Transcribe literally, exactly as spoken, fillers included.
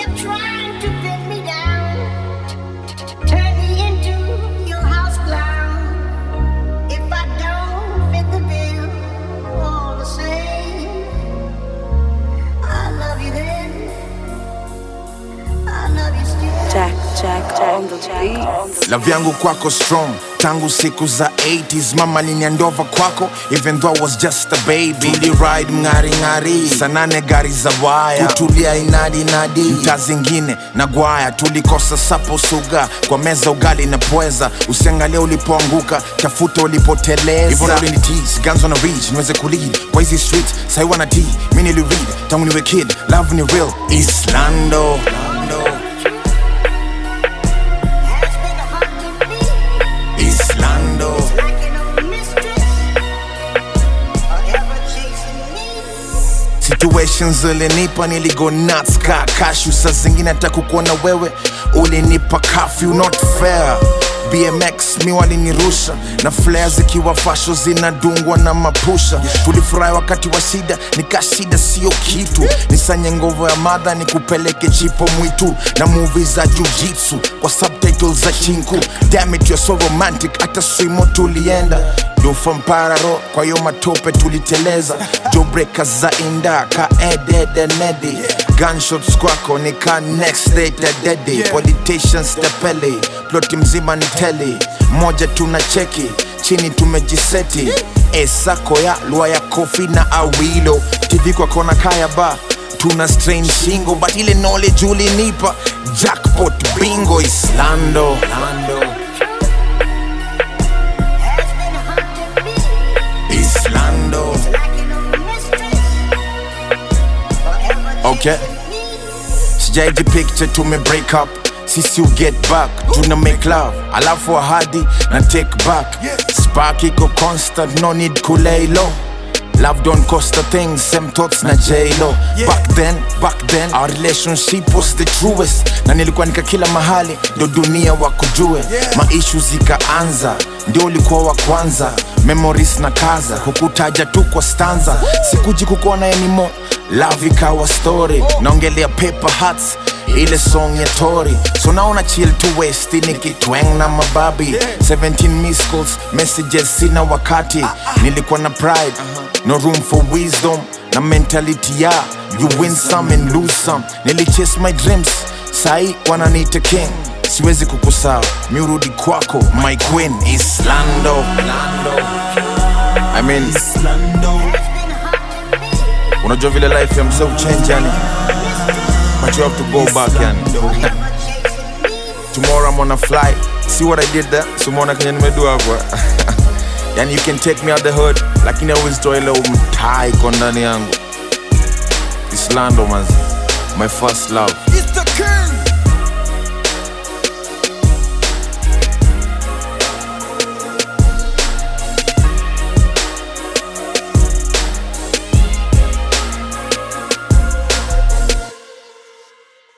trying to pin me down, turn me into your house clown. If I don't fit the bill, all the same, I love you then, I love you still. Jack, Jack, Jack on the beat. Love yangu kwako strong tangu siku za eighties. Mama liniandova kwako even though I was just a baby. Tuli ride mngari ngari sanane gari za waya, kutulia inadi nadi mta zingine na gwaya. Tulikosa sapo suga kwa meza ugali na pweza. Usiangalia ulipoanguka, tafuta ulipoteleza. Hivyo ndo ni tease, guns on a reach niweze kulead kwa hizi streets. Sai wana tea, mini li read tangu niwe kid. Love ni real, Islando. Situations zilinipa niligo nuts ka kashu. Saa zingine hata kukuona wewe ulinipa curfew. Not fair, B M X mi walinirusha na flare zikiwa fasho zinadungwa na mapusha. Tulifurahi wakati wa shida, nikashida sio kitu. Nisanye ngovo ya madha nikupeleke chipo mwitu. Na movies za jujitsu kwa subtitles za chinku. Damn it you're so romantic, hata swimo tulienda. Dofa mpararo kwa yo matope tuliteleza. Jawbreakers za inda ka edede nedi. Gunshots kwako nika next day tededi. Politicians tepele, ploti mzima ni tele. Moja tunacheki, chini tumejiseti. Esako ya lua ya kofi na awilo. T V kwa kona kaya ba, tuna strain shingo. But ile knowledge ulinipa, jackpot bingo Islando. Islando. Okay, sijaiji picture tume break up, sisi you get back. Tuna make love, alafu ahadi na take back. Spark iko constant, no need kulay low. Love don't cost a thing, same thoughts na J-Lo. Back then, back then, our relationship was the truest. Na nilikuwa nika kila mahali, ndo dunia wakujue. Ma issues zikaanza, ndio ulikuwa wa kwanza. Memories na kaza, hukutaja tu kwa stanza. Sikuji kukuona anymore, love ikawa story. Naongelea paper hats, ile song ya Tory. So naona chill to west, nikitwang na mababi. seventeen missed calls, messages sina wakati. Nilikuwa na pride, no room for wisdom. Na mentality ya, you win some and lose some. Nili chase my dreams, sai wananiita king. Siwezi kukusahau, miurudi kwako, my queen Islando. I mean, unajua vile life ya mse uchange yani, but you have to go back yani. Tomorrow I'm on a flight, see what I did there? So mwana kwenye nimedua kwa yani you can take me out the hood, lakini always toa ile umtai kwa ndani yangu. Islando manzi, my first love.